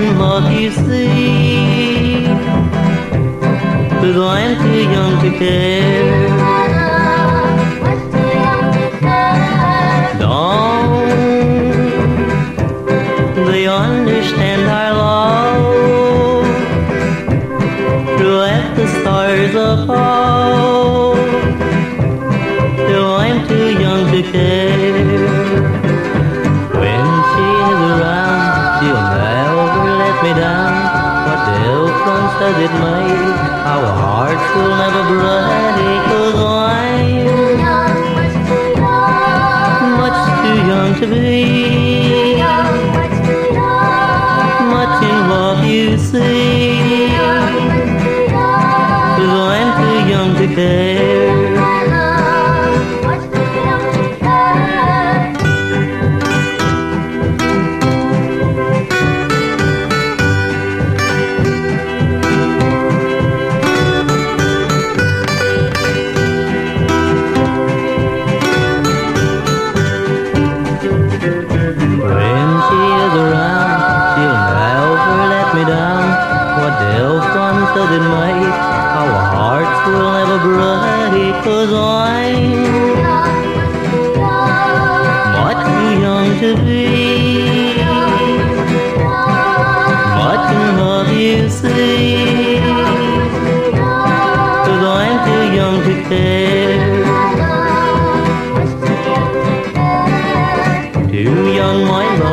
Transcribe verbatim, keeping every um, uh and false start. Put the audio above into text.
in love, you see, 'cause I'm too young to care. Don't they understand our love? Let the stars apart. Though I'm too young to care. When she is around, she'll never let me down. What difference does it make? Our hearts will never break. 'Cause I'm much too young to be much in love, you see, 'cause I'm too young to care. When she is around, she'll never let me down. What difference does it make? Our hearts will never break. 'Cause I'm much too young to be much in love, you see, 'cause I'm too young to care. Too young, my love.